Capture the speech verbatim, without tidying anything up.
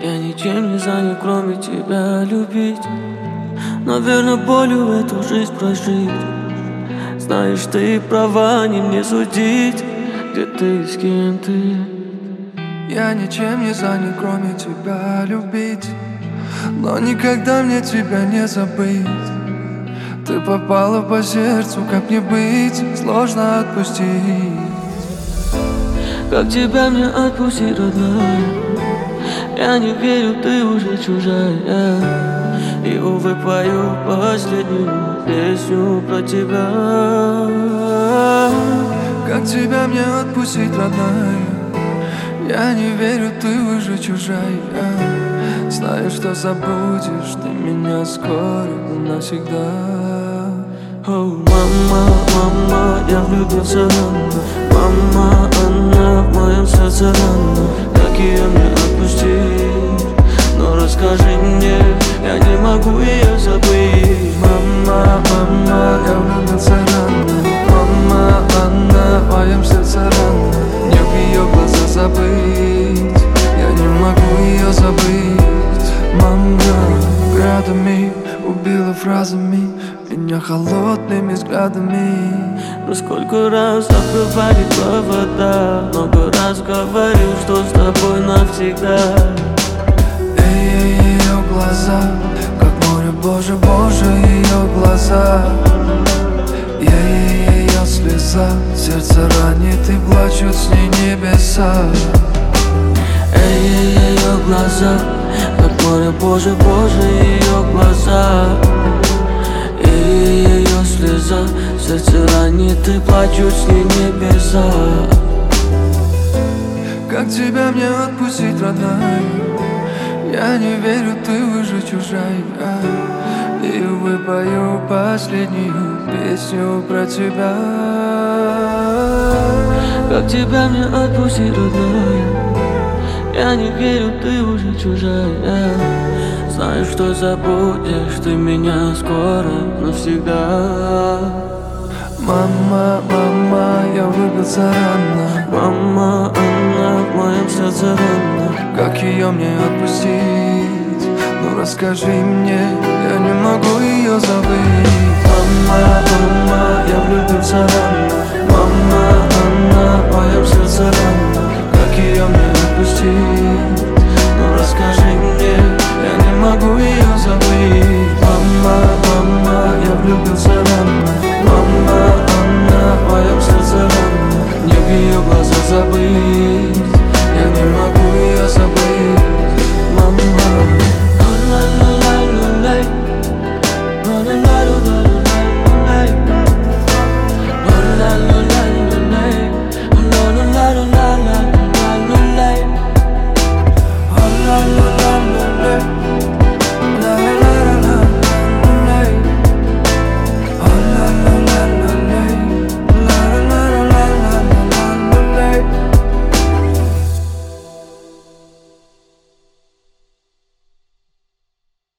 Я ничем не занят, кроме тебя любить. Наверное, болью эту жизнь прожить. Знаешь, ты права, не мне судить, где ты, с кем ты. Я ничем не занят, кроме тебя любить. Но никогда мне тебя не забыть. Ты попала по сердцу, как мне быть, сложно отпустить. Как тебя мне отпустить, родная? Я не верю, ты уже чужая. И, увы, пою последнюю песню про тебя. Как тебя мне отпустить, родная? Я не верю, ты уже чужая. Знаю, что забудешь ты меня скоро, навсегда. О, мама, мама, я влюбился рано. Мама, она в моем сердце рано. Как ее мне отпустить? Но расскажи мне, я не могу ее забыть. Мама, мама, я влюбился рано. Мама, она в моем сердце рано. Не в ее глаза забыть, я не могу ее забыть. Мама, градами убила фразами меня холодными взглядами. Но сколько раз открывали провода, много раз говорил, что с тобой навсегда. Эй, ее глаза, как море, боже, боже, ее глаза. Ей, ее слеза, сердце ранит и плачут с ней небеса. Эй, ее глаза, как море, боже, боже, ее глаза. Эй, ее слеза, сердце ранит и плачут с ней небеса. Как тебя мне отпустить, родная? Я не верю, ты уже чужая. И выпою последнюю песню про тебя. Как тебя мне отпустить, родная? Я не верю, ты уже чужая. Знаю, что забудешь ты меня скоро, навсегда. Мама, мама, я влюбился рано. Мама, она в моем сердце рано. Как ее мне отпустить? Ну расскажи мне, я не могу ее забыть. Мама, мама, я влюбился рано. Мама, она в моем сердце рано. Как ее мне отпустить? Ну расскажи мне, я не могу ее забыть. Мама, мама, я влюбился рано. Мама, она в моем сердце рано. Не в ее глаза забыть.